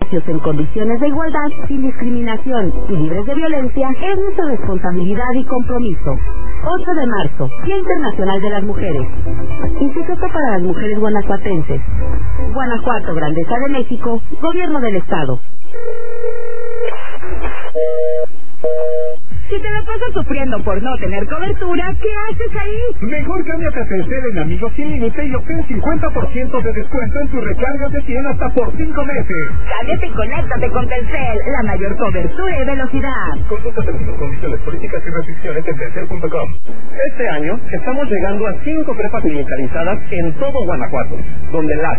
negocios en condiciones de igualdad, sin discriminación y libres de violencia es nuestra responsabilidad y compromiso. 8 de marzo, Día Internacional de las Mujeres. Instituto para las Mujeres Guanajuatenses. Guanajuato, Grandeza de México, Gobierno del Estado. Si te la pasas sufriendo por no tener cobertura, ¿qué haces ahí? Mejor cámbiate a Telcel en Amigos Sin Límite y obtén 50% de descuento en tus recargas de 100 hasta por 5 meses. Cámbiate y conéctate con Telcel, la mayor cobertura y velocidad. Consulta términos, condiciones, políticas y restricciones en telcel.com. Este año estamos llegando a 5 prepas militarizadas en todo Guanajuato, donde las